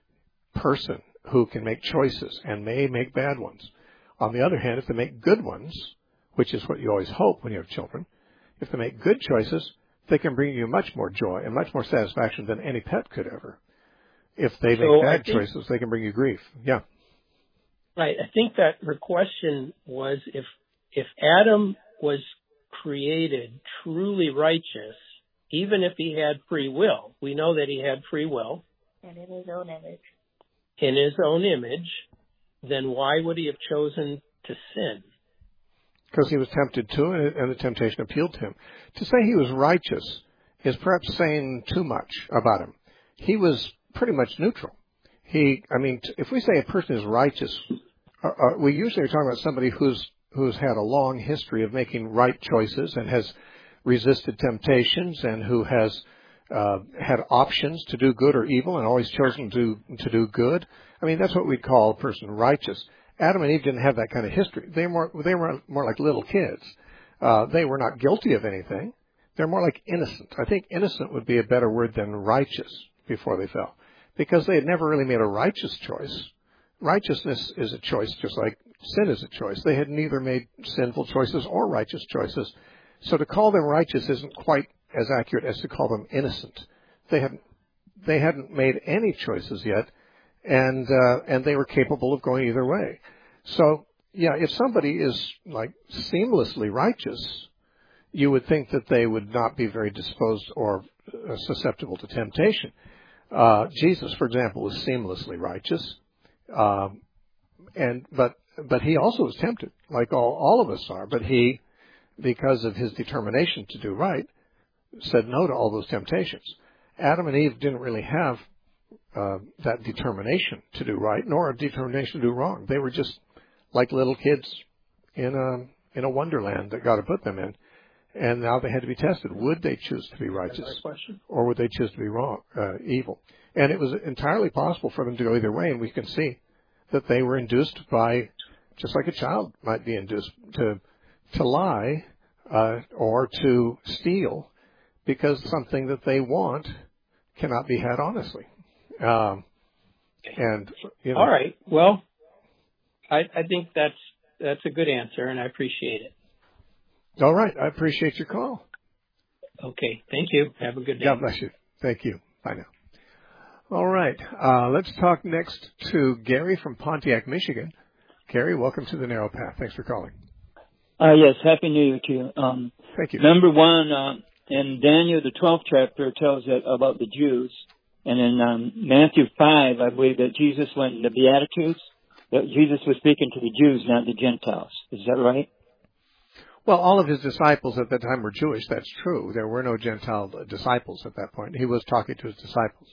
[SPEAKER 1] person who can make choices and may make bad ones. On the other hand, if they make good ones, which is what you always hope when you have children, if they make good choices, they can bring you much more joy and much more satisfaction than any pet could ever. If they
[SPEAKER 5] So
[SPEAKER 1] make bad
[SPEAKER 5] think,
[SPEAKER 1] choices, they can bring you grief. Yeah.
[SPEAKER 5] Right. I think that her question was if if Adam was created truly righteous, even if he had free will, we know that he had free will.
[SPEAKER 6] And in his own image.
[SPEAKER 5] In his own image, then why would he have chosen to sin?
[SPEAKER 1] Because he was tempted to, and the temptation appealed to him. To say he was righteous is perhaps saying too much about him. He was pretty much neutral. He, I mean, if we say a person is righteous, uh, uh, we usually are talking about somebody who's who's had a long history of making right choices and has resisted temptations and who has uh, had options to do good or evil and always chosen to to do good. I mean, that's what we'd call a person righteous. Adam and Eve didn't have that kind of history. They were they were more like little kids. Uh, they were not guilty of anything. They're more like innocent. I think innocent would be a better word than righteous before they fell, because they had never really made a righteous choice. Righteousness is a choice, just like sin is a choice. They had neither made sinful choices or righteous choices. So to call them righteous isn't quite as accurate as to call them innocent. They hadn't they hadn't made any choices yet, and uh, and they were capable of going either way. So yeah, if somebody is like seamlessly righteous, you would think that they would not be very disposed or uh, susceptible to temptation. Uh, Jesus, for example, was seamlessly righteous, um, and but but he also was tempted, like all all of us are. But he, because of his determination to do right, said no to all those temptations. Adam and Eve didn't really have uh, that determination to do right, nor a determination to do wrong. They were just like little kids in a in a wonderland that God had put them in, and now they had to be tested. Would they choose to be righteous, or would they choose to be wrong, uh, evil? And it was entirely possible for them to go either way, and we can see that they were induced by, just like a child might be induced to to lie uh, or to steal, because something that they want cannot be had honestly. Um, and you know,
[SPEAKER 5] all right, well, I, I think that's that's a good answer, and I appreciate it.
[SPEAKER 1] All right, I appreciate your call.
[SPEAKER 5] Okay, thank you. Have a good day.
[SPEAKER 1] God bless you. Thank you. Bye now. All right, uh, let's talk next to Gary from Pontiac, Michigan. Gary, welcome to the Narrow Path. Thanks for calling.
[SPEAKER 6] Uh, yes, Happy New Year to you. Um,
[SPEAKER 1] Thank you.
[SPEAKER 6] Number one, uh, in Daniel, the twelfth chapter, tells it about the Jews. And in um, Matthew five, I believe that Jesus went in the Beatitudes, that Jesus was speaking to the Jews, not the Gentiles. Is that right?
[SPEAKER 1] Well, all of his disciples at that time were Jewish. That's true. There were no Gentile disciples at that point. He was talking to his disciples.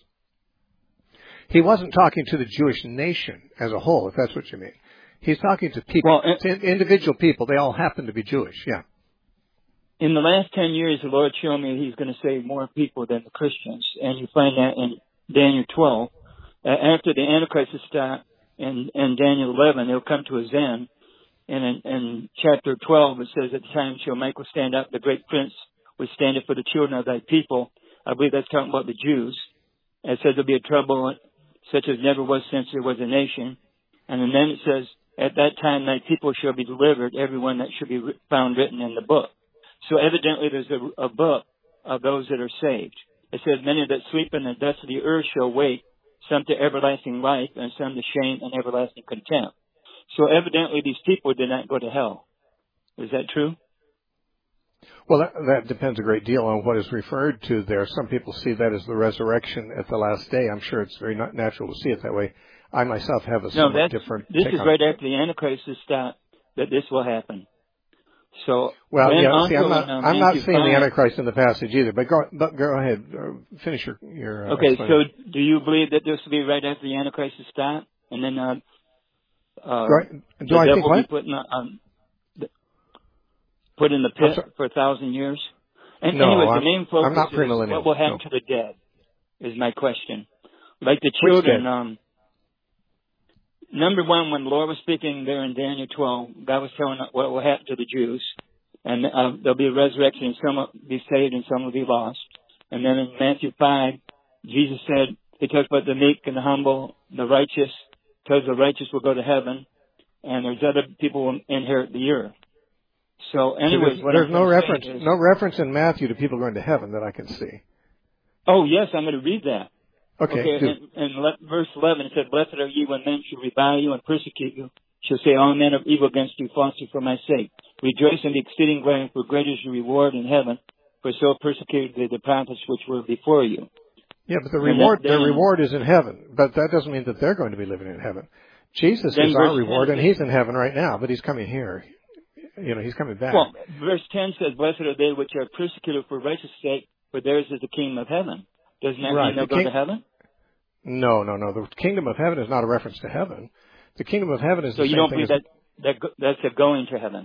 [SPEAKER 1] He wasn't talking to the Jewish nation as a whole, if that's what you mean. He's talking to people,
[SPEAKER 6] well,
[SPEAKER 1] to individual people. They all happen to be Jewish, yeah.
[SPEAKER 6] In the last ten years, the Lord showed me he's going to save more people than the Christians. And you find that in Daniel twelve. Uh, after the Antichrist is stopped in, in Daniel eleven, he'll come to his end. And in, in chapter twelve, it says, at the time shall Michael stand up, the great prince will stand up for the children of thy people. I believe that's talking about the Jews. It says there'll be a trouble such as never was since there was a nation. And then it says, at that time thy people shall be delivered, everyone that should be found written in the book. So evidently there's a, a book of those that are saved. It says, many that sleep in the dust of the earth shall wake, some to everlasting life, and some to shame and everlasting contempt. So evidently these people did not go to hell. Is that true?
[SPEAKER 1] Well, that, that depends a great deal on what is referred to there. Some people see that as the resurrection at the last day. I'm sure it's very not natural to see it that way. I myself have a
[SPEAKER 6] no,
[SPEAKER 1] somewhat different
[SPEAKER 6] this
[SPEAKER 1] take
[SPEAKER 6] is
[SPEAKER 1] on
[SPEAKER 6] right
[SPEAKER 1] it.
[SPEAKER 6] after the Antichrist is stopped that this will happen. So
[SPEAKER 1] well, yeah. See, I'm not.
[SPEAKER 6] In, um,
[SPEAKER 1] I'm not seeing
[SPEAKER 6] five,
[SPEAKER 1] the Antichrist in the passage either. But go, but go ahead. Uh, finish your. your uh,
[SPEAKER 6] okay. So, do you believe that this will be right after the Antichrist is stopped, and then uh, uh,
[SPEAKER 1] right. Do
[SPEAKER 6] the
[SPEAKER 1] I
[SPEAKER 6] devil
[SPEAKER 1] think
[SPEAKER 6] will
[SPEAKER 1] what?
[SPEAKER 6] be put in, um, the, put in the pit for a thousand years? And
[SPEAKER 1] no,
[SPEAKER 6] anyways,
[SPEAKER 1] I'm,
[SPEAKER 6] the main focus
[SPEAKER 1] I'm not
[SPEAKER 6] is
[SPEAKER 1] premillennial.
[SPEAKER 6] what will happen
[SPEAKER 1] no.
[SPEAKER 6] to the dead. Is my question. Like the children. Um, number one, when the Lord was speaking there in Daniel twelve, God was telling what will happen to the Jews. And uh, there'll be a resurrection, and some will be saved and some will be lost. And then in Matthew five, Jesus said, he talks about the meek and the humble, the righteous, tells the righteous will go to heaven, and there's other people who will inherit the earth. So anyways,
[SPEAKER 1] so there's,
[SPEAKER 6] what
[SPEAKER 1] there's
[SPEAKER 6] I'm
[SPEAKER 1] no reference,
[SPEAKER 6] is,
[SPEAKER 1] no reference in Matthew to people going to heaven that I can see.
[SPEAKER 6] Oh, yes, I'm going to read that.
[SPEAKER 1] Okay.
[SPEAKER 6] Okay, and, and le- verse eleven, it said, blessed are you when men shall revile you and persecute you, shall say all men of evil against you falsely for my sake. Rejoice and be exceeding glad, for great is your reward in heaven, for so persecuted they the prophets which were before you.
[SPEAKER 1] Yeah, but the
[SPEAKER 6] And
[SPEAKER 1] reward,
[SPEAKER 6] then,
[SPEAKER 1] the reward is in heaven. But that doesn't mean that they're going to be living in heaven. Jesus is our reward, and he's in heaven right now, but he's coming here. You know, he's coming back.
[SPEAKER 6] Well, verse ten says, blessed are they which are persecuted for righteousness' sake, for theirs is the kingdom of heaven. Doesn't that
[SPEAKER 1] right.
[SPEAKER 6] mean they'll
[SPEAKER 1] the
[SPEAKER 6] go
[SPEAKER 1] king-
[SPEAKER 6] to heaven?
[SPEAKER 1] No, no, no. The kingdom of heaven is not a reference to heaven. The kingdom of heaven is
[SPEAKER 6] so
[SPEAKER 1] the
[SPEAKER 6] you
[SPEAKER 1] same
[SPEAKER 6] don't
[SPEAKER 1] thing
[SPEAKER 6] believe
[SPEAKER 1] as...
[SPEAKER 6] that, that go- that's a going to heaven?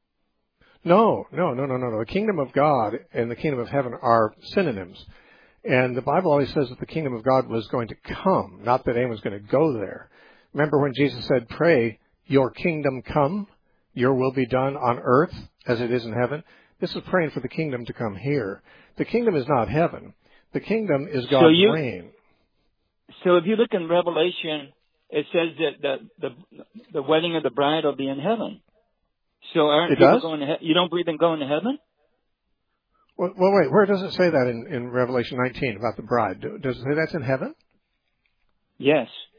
[SPEAKER 1] No, no, no, no, no, no. The kingdom of God and the kingdom of heaven are synonyms. And the Bible always says that the kingdom of God was going to come, not that anyone's going to go there. Remember when Jesus said, pray, your kingdom come, your will be done on earth as it is in heaven? This is praying for the kingdom to come here. The kingdom is not heaven. The kingdom is God's
[SPEAKER 6] so you,
[SPEAKER 1] reign.
[SPEAKER 6] So if you look in Revelation, it says that the, the, the wedding of the bride will be in heaven. So aren't
[SPEAKER 1] it
[SPEAKER 6] people
[SPEAKER 1] does?
[SPEAKER 6] going to he- you don't believe in going to heaven?
[SPEAKER 1] Well, well, wait, where does it say that in, in Revelation nineteen about the bride? Does it say that's in heaven?
[SPEAKER 6] Yes.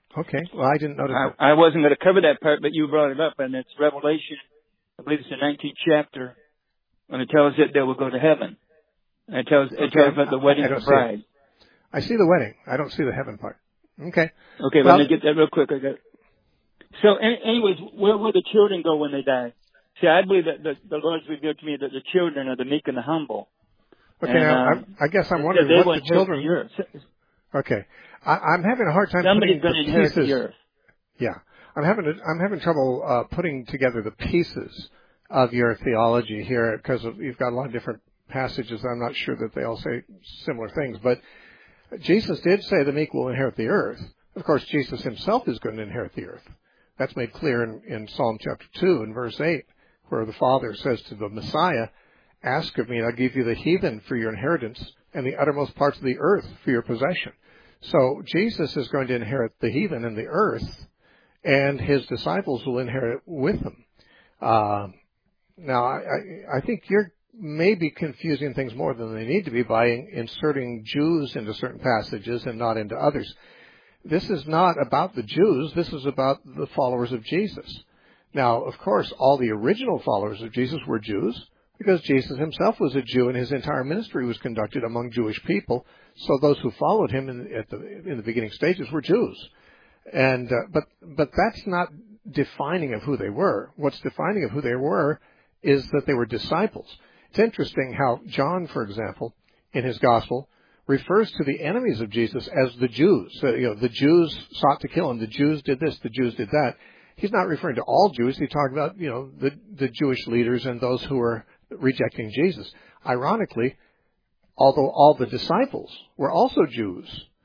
[SPEAKER 1] Okay. Well, I didn't notice that.
[SPEAKER 6] I, I wasn't going to cover that part, but you brought it up, and it's Revelation, I believe it's the nineteenth chapter, when it tells it they will go to heaven. And it tells,
[SPEAKER 1] Okay.
[SPEAKER 6] it tells about the wedding of the bride.
[SPEAKER 1] I see the wedding. I don't see the heaven part. Okay.
[SPEAKER 6] Okay,
[SPEAKER 1] well,
[SPEAKER 6] let me get that real quick. I got it. So, anyways, where will the children go when they die? See, I believe that the, the Lord's revealed to me that the children are the meek and the humble.
[SPEAKER 1] Okay,
[SPEAKER 6] and,
[SPEAKER 1] now,
[SPEAKER 6] um,
[SPEAKER 1] I, I guess I'm wondering what the children...
[SPEAKER 6] The earth.
[SPEAKER 1] Okay. I, I'm having a hard time
[SPEAKER 6] Somebody's
[SPEAKER 1] putting
[SPEAKER 6] going
[SPEAKER 1] the
[SPEAKER 6] to
[SPEAKER 1] pieces...
[SPEAKER 6] inherit the earth.
[SPEAKER 1] Yeah. I'm having a, I'm having trouble uh, putting together the pieces of your theology here because you've got a lot of different passages. I'm not sure that they all say similar things, but Jesus did say the meek will inherit the earth. Of course, Jesus himself is going to inherit the earth. That's made clear in, in Psalm chapter two and verse eight, where the Father says to the Messiah, ask of me and I'll give you the heathen for your inheritance and the uttermost parts of the earth for your possession. So Jesus is going to inherit the heathen and the earth, and his disciples will inherit it with him. Uh, now, I, I, I think you're maybe confusing things more than they need to be by inserting Jews into certain passages and not into others. This is not about the Jews. This is about the followers of Jesus. Now, of course, all the original followers of Jesus were Jews because Jesus himself was a Jew and his entire ministry was conducted among Jewish people. So those who followed him in, at the, in the beginning stages were Jews. And, uh, but, but that's not defining of who they were. What's defining of who they were is that they were disciples. It's interesting how John, for example, in his gospel, refers to the enemies of Jesus as the Jews. So, you know, the Jews sought to kill him. The Jews did this. The Jews did that. He's not referring to all Jews. He's talking about, you know, the, the Jewish leaders and those who were rejecting Jesus. Ironically, although all the disciples were also Jews,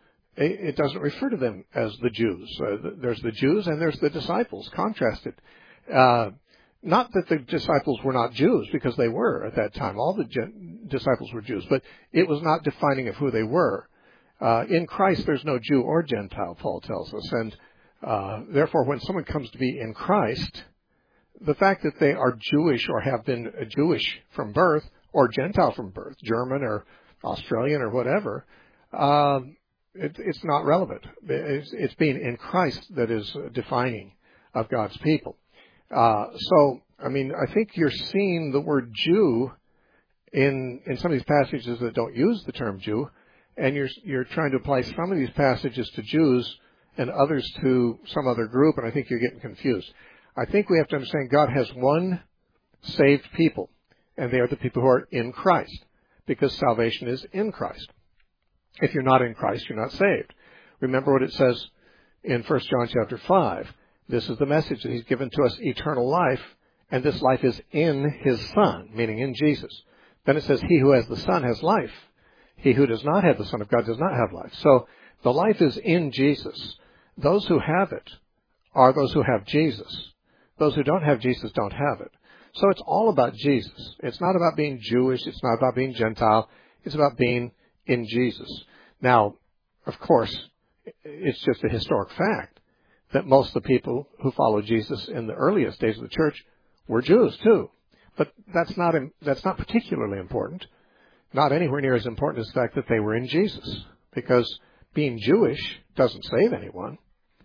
[SPEAKER 1] it doesn't refer to them as the Jews. Uh, there's the Jews and there's the disciples, contrasted. Uh, not that the disciples were not Jews, because they were at that time. All the gen- disciples were Jews, but it was not defining of who they were. Uh, in Christ, there's no Jew or Gentile, Paul tells us. And uh, therefore, when someone comes to be in Christ, the fact that they are Jewish or have been Jewish from birth or Gentile from birth, German or Australian or whatever, um, It, it's not relevant. It's, it's being in Christ that is defining of God's people. Uh, so, I mean, I think you're seeing the word Jew in in some of these passages that don't use the term Jew, and you're you're trying to apply some of these passages to Jews and others to some other group, and I think you're getting confused. I think we have to understand God has one saved people, and they are the people who are in Christ, because salvation is in Christ. If you're not in Christ, you're not saved. Remember what it says in First John chapter five. This is the message that he's given to us, eternal life, and this life is in his Son, meaning in Jesus. Then it says, he who has the Son has life. He who does not have the Son of God does not have life. So the life is in Jesus. Those who have it are those who have Jesus. Those who don't have Jesus don't have it. So it's all about Jesus. It's not about being Jewish. It's not about being Gentile. It's about being in Jesus. Now, of course, it's just a historic fact that most of the people who followed Jesus in the earliest days of the church were Jews too. But that's not that's not particularly important. Not anywhere near as important as the fact that they were in Jesus, because being Jewish doesn't save anyone.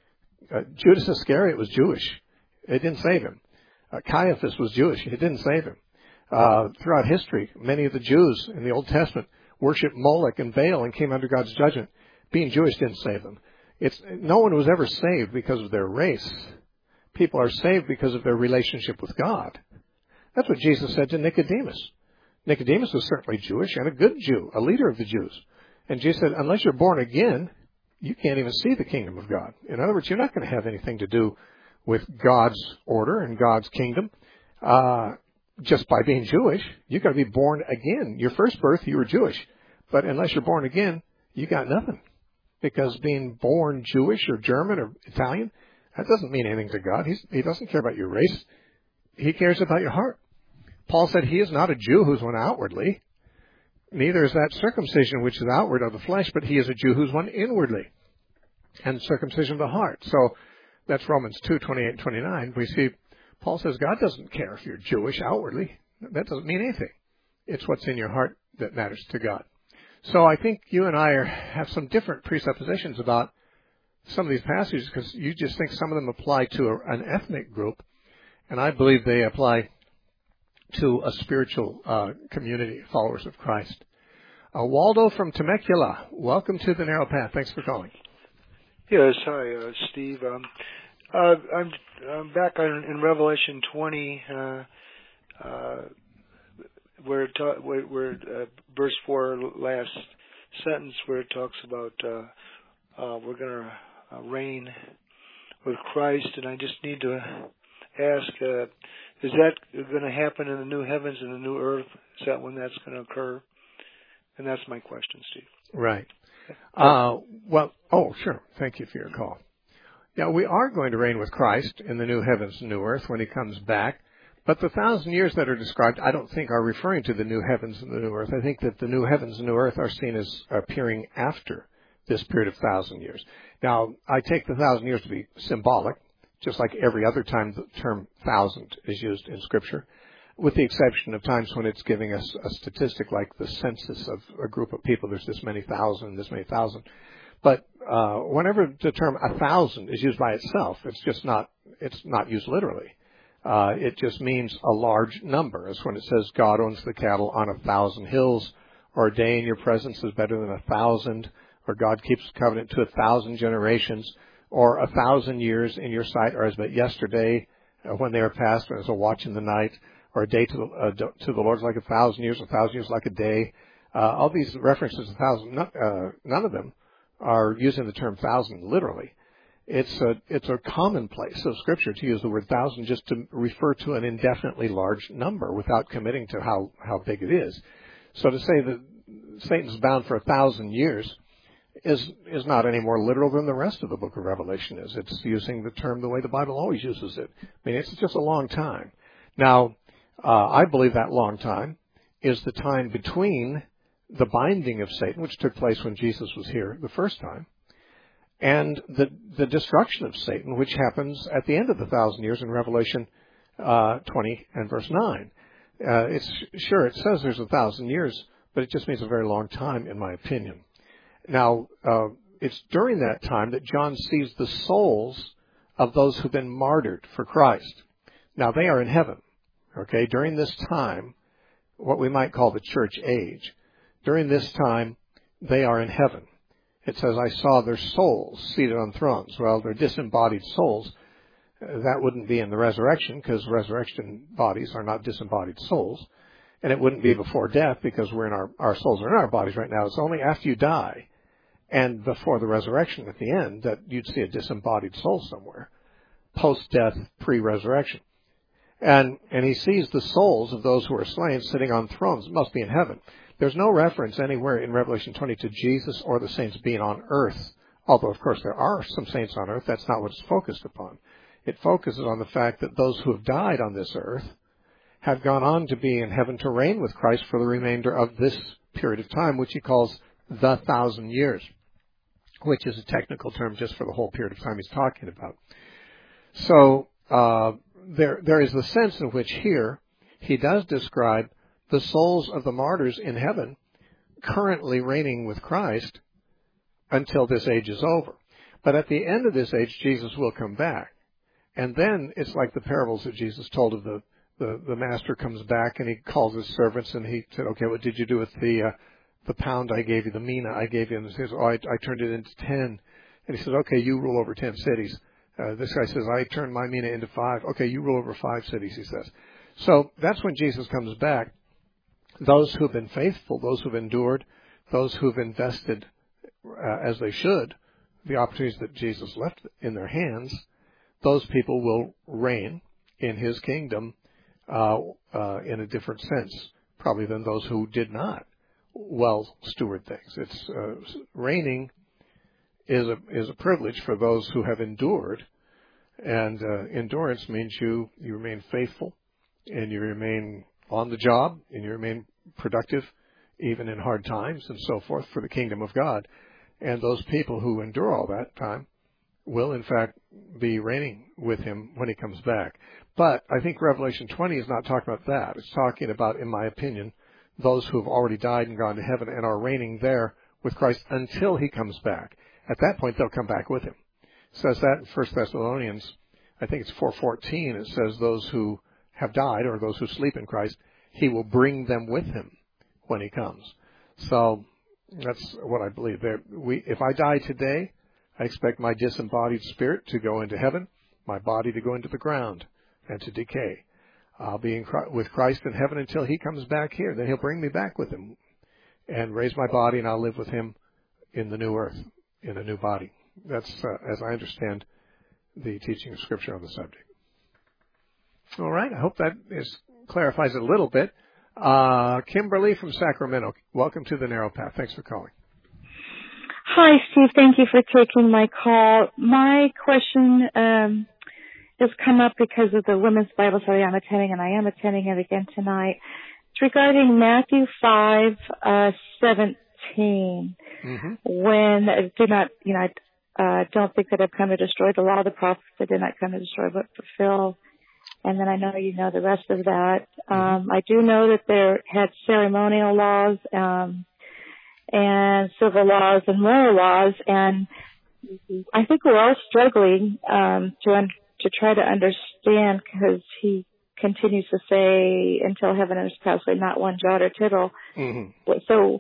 [SPEAKER 1] Uh, Judas Iscariot was Jewish. It didn't save him. Uh, Caiaphas was Jewish. It didn't save him. Uh, throughout history, many of the Jews in the Old Testament worshiped Moloch and Baal and came under God's judgment. Being Jewish didn't save them. It's, no one was ever saved because of their race. People are saved because of their relationship with God. That's what Jesus said to Nicodemus. Nicodemus was certainly Jewish and a good Jew, a leader of the Jews. And Jesus said, unless you're born again, you can't even see the kingdom of God. In other words, you're not going to have anything to do with God's order and God's kingdom. Uh, just by being Jewish, you've got to be born again. Your first birth, you were Jewish. But unless you're born again, you got nothing. Because being born Jewish or German or Italian, that doesn't mean anything to God. He's, he doesn't care about your race. He cares about your heart. Paul said he is not a Jew who's one outwardly. Neither is that circumcision which is outward of the flesh, but he is a Jew who's one inwardly. And circumcision of the heart. So that's Romans two, twenty-eight and twenty-nine. We see Paul says God doesn't care if you're Jewish outwardly. That doesn't mean anything. It's what's in your heart that matters to God. So I think you and I are, have some different presuppositions about some of these passages because you just think some of them apply to a, an ethnic group, and I believe they apply to a spiritual uh, community, followers of Christ. Uh, Waldo from Temecula, welcome to the Narrow Path. Thanks for calling.
[SPEAKER 7] Yes, hi, uh, Steve. Um, uh, I'm, I'm back on, in Revelation twenty, uh, uh, where, it ta- where, where uh, verse four, last sentence, where it talks about uh, uh, we're going to uh, reign with Christ, and I just need to ask, uh, is that going to happen in the new heavens and the new earth? Is that when that's going to occur? And that's my question, Steve.
[SPEAKER 1] Right. Uh, well, oh, sure. Thank you for your call. Yeah, we are going to reign with Christ in the new heavens and new earth when he comes back. But the thousand years that are described, I don't think are referring to the new heavens and the new earth. I think that the new heavens and new earth are seen as appearing after this period of thousand years. Now, I take the thousand years to be symbolic, just like every other time the term thousand is used in Scripture, with the exception of times when it's giving us a statistic like the census of a group of people. There's this many thousand, this many thousand. But uh, whenever the term a thousand is used by itself, it's just not, it's not used literally. Uh, it just means a large number. As when it says God owns the cattle on a thousand hills, or a day in your presence is better than a thousand, or God keeps covenant to a thousand generations, or a thousand years in your sight are as but yesterday uh, when they are past, and as a watch in the night, or a day to the, uh, to the Lord is like a thousand years, a thousand years like a day. Uh, all these references to thousand, not, uh, none of them are using the term thousand literally. It's a, it's a commonplace of Scripture to use the word thousand just to refer to an indefinitely large number without committing to how, how big it is. So to say that Satan's bound for a thousand years is is not any more literal than the rest of the book of Revelation is. It's using the term the way the Bible always uses it. I mean, it's just a long time. Now, uh, I believe that long time is the time between the binding of Satan, which took place when Jesus was here the first time, and the the destruction of Satan, which happens at the end of the thousand years in Revelation uh, twenty and verse nine. Uh, it's sure it says there's a thousand years, but it just means a very long time, in my opinion. Now, uh, it's during that time that John sees the souls of those who've been martyred for Christ. Now, they are in heaven, okay? During this time, what we might call the church age, during this time, they are in heaven. It says, I saw their souls seated on thrones. Well, they're disembodied souls. That wouldn't be in the resurrection, because resurrection bodies are not disembodied souls. And it wouldn't be before death, because we're in our, our souls are in our bodies right now. It's only after you die and before the resurrection at the end that you'd see a disembodied soul somewhere, post-death, pre-resurrection. And, and he sees the souls of those who are slain sitting on thrones. It must be in heaven. There's no reference anywhere in Revelation twenty to Jesus or the saints being on earth. Although, of course, there are some saints on earth. That's not what it's focused upon. It focuses on the fact that those who have died on this earth have gone on to be in heaven to reign with Christ for the remainder of this period of time, which he calls the thousand years, which is a technical term just for the whole period of time he's talking about. So uh, there, there is the sense in which here he does describe the souls of the martyrs in heaven currently reigning with Christ until this age is over. But at the end of this age, Jesus will come back. And then it's like the parables that Jesus told of the The, the master comes back and he calls his servants and he said, okay, what did you do with the uh, the pound I gave you, the mina I gave you? And he says, oh, I, I turned it into ten. And he says, okay, you rule over ten cities. Uh, this guy says, I turned my mina into five. Okay, you rule over five cities, he says. So that's when Jesus comes back. Those who've been faithful, those who've endured, those who've invested, uh, as they should, the opportunities that Jesus left in their hands, those people will reign in his kingdom Uh, uh, in a different sense, probably than those who did not well steward things. It's uh, reigning is a is a privilege for those who have endured, and uh, endurance means you you remain faithful, and you remain on the job, and you remain productive, even in hard times, and so forth, for the kingdom of God. And those people who endure all that time will, in fact, be reigning with him when he comes back. But I think Revelation twenty is not talking about that. It's talking about, in my opinion, those who have already died and gone to heaven and are reigning there with Christ until he comes back. At that point, they'll come back with him. says that in First Thessalonians, I think it's four fourteen. It says those who have died or those who sleep in Christ, he will bring them with him when he comes. So that's what I believe. There, we, if I die today, I expect my disembodied spirit to go into heaven, my body to go into the ground and to decay. I'll be in, with Christ in heaven until he comes back here. Then he'll bring me back with him and raise my body, and I'll live with him in the new earth, in a new body. That's, uh, as I understand, the teaching of Scripture on the subject. All right. I hope that is, clarifies it a little bit. Uh, Kimberly from Sacramento, welcome to the Narrow Path. Thanks for calling.
[SPEAKER 8] Hi, Steve. Thank you for taking my call. My question um, has come up because of the Women's Bible Study I'm attending, and I am attending it again tonight. It's regarding Matthew five uh, seventeen. Mm-hmm. When uh, do not, you know, I uh, don't think that I've come to destroy the law of the prophets. I did not come to destroy but fulfill. And then I know you know the rest of that. Um, I do know that there had ceremonial laws um, and civil laws and moral laws, and I think we're all struggling um, to un- to try to understand, because he continues to say, "Until heaven and earth pass away, not one jot or tittle." Mm-hmm. So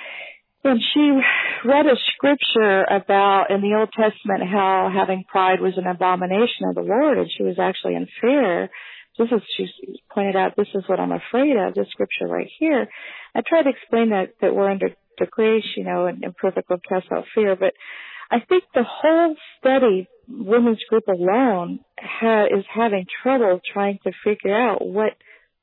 [SPEAKER 8] when she read a scripture about in the Old Testament how having pride was an abomination of the Lord, and she was actually unfair. This is, she pointed out, this is what I'm afraid of, this scripture right here. I tried to explain that, that we're under the grace, you know, and imperfect will cast out fear, but I think the whole study, women's group alone, ha, is having trouble trying to figure out what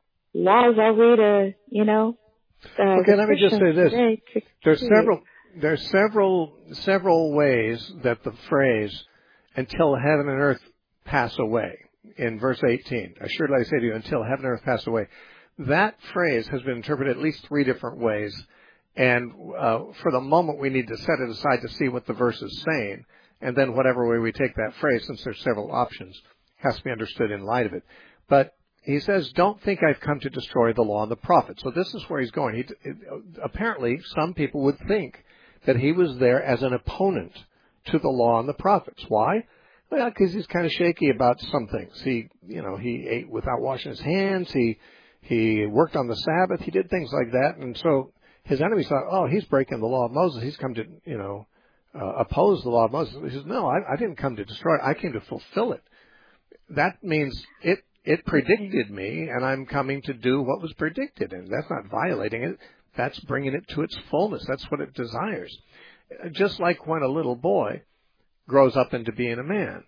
[SPEAKER 8] laws are we to, you know, Uh,
[SPEAKER 1] okay, let me just say this. There's several, there's several, several ways that the phrase, until heaven and earth pass away, in verse eighteen, assuredly I say to you, until heaven and earth pass away, that phrase has been interpreted at least three different ways. And uh, for the moment, we need to set it aside to see what the verse is saying. And then whatever way we take that phrase, since there's several options, has to be understood in light of it. But he says, don't think I've come to destroy the law and the prophets. So this is where he's going. He, it, apparently, some people would think that he was there as an opponent to the law and the prophets. Why? Well, because he's kind of shaky about some things. He, you know, he ate without washing his hands. He, he worked on the Sabbath. He did things like that. And so his enemies thought, oh, he's breaking the law of Moses. He's come to, you know, uh, oppose the law of Moses. He says, no, I, I didn't come to destroy it. I came to fulfill it. That means it, It predicted me, and I'm coming to do what was predicted. And that's not violating it. That's bringing it to its fullness. That's what it desires. Just like when a little boy grows up into being a man.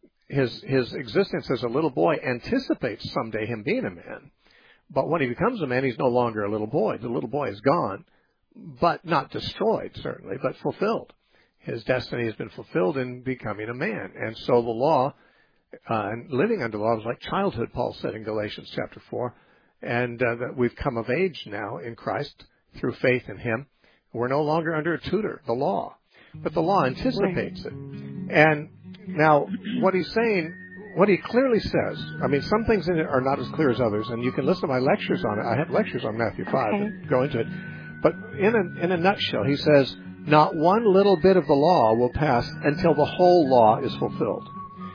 [SPEAKER 1] His his existence as a little boy anticipates someday him being a man. But when he becomes a man, he's no longer a little boy. The little boy is gone, but not destroyed, certainly, but fulfilled. His destiny has been fulfilled in becoming a man. And so the law, Uh, and living under law was like childhood, Paul said in Galatians chapter four, and uh, that we've come of age now in Christ through faith in him. We're no longer under a tutor, the law, but the law anticipates it. And now what he's saying, what he clearly says, I mean, some things in it are not as clear as others, and you can listen to my lectures on it. I have lectures on Matthew five
[SPEAKER 8] okay.
[SPEAKER 1] that go into it. But in a, in a nutshell, he says, not one little bit of the law will pass until the whole law is fulfilled.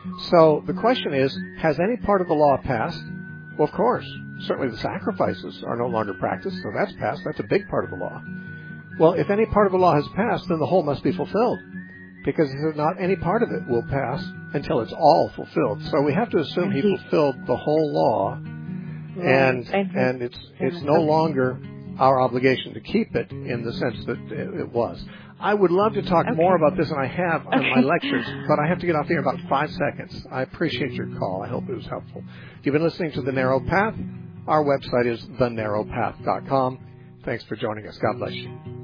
[SPEAKER 1] So the question is, has any part of the law passed? Well, of course. Certainly the sacrifices are no longer practiced, so that's passed. That's a big part of the law. Well, if any part of the law has passed, then the whole must be fulfilled. Because if not any part of it will pass until it's all fulfilled. So we have to assume he fulfilled the whole law, and and it's it's no longer our obligation to keep it in the sense that it was. I would love to talk okay. more about this, and I have on okay. my lectures, but I have to get off here in about five seconds. I appreciate your call. I hope it was helpful. You've been listening to The Narrow Path. Our website is the narrow path dot com. Thanks for joining us. God bless you.